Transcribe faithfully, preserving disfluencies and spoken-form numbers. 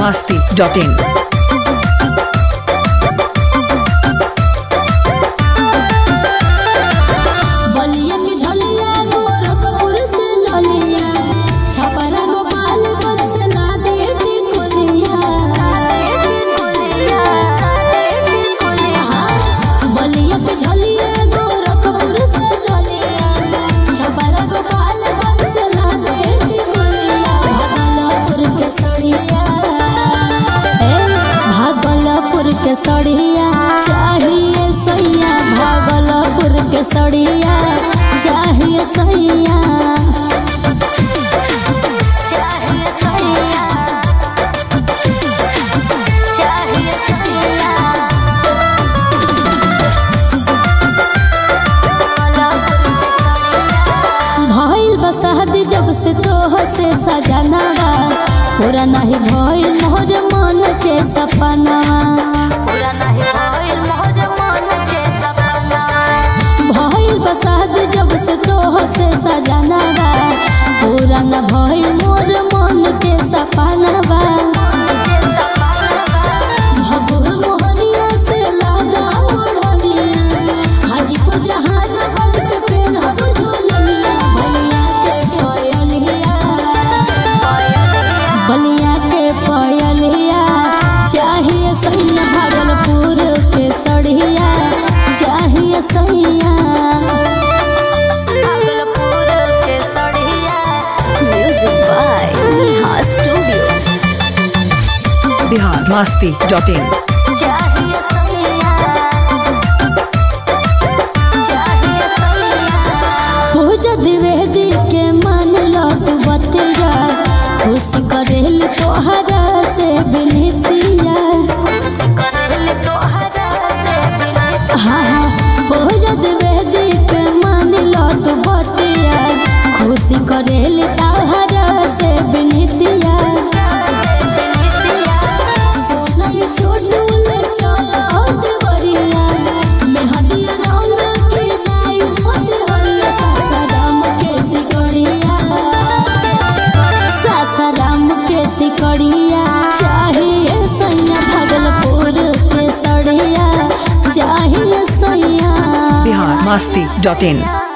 masti dot in. के सड़िया चाहिए सैया भागलपुर के सड़िया चाहिए सैया चाहिए सैया चाहिए सैया भइल बा शादी जब से तोह से सजना पूरा नहीं भइल मोर मन के सपना पूरा नहीं भइल मोर मन के सपना भइल बा शादी जब से तोह से सजना पूरा न भइल मोर मन के सपना भगुर मोहनिया से लागा ओढ़निया हाजीपुर जहाज बन के पेनहब झोलनिया बलिया के पायलिया बलिया के पायलिया चाहिए सैया भागलपुर के सड़िया चाहिए सैया भागलपुर के सड़िया music by Neha studio Bihar masti dot in. चाहिए सैया चाहिए सैया पूजा द्विवेदी के मान लो तू बतिया खुश करेल तोहरा से बिनतिया हाँ हाँ पूजा द्विवेदी के मान लो तू बतिया खुश करेल तोहरा से बिनतिया छोड़ू ले चलो देवरिया मेहदिया रंग के नाई मत हरिया सासाराम के सिकड़िया सासाराम के सिकड़िया चाहिए सैया भागलपुर के सड़िया चाहिए सैया Bihar masti dot in.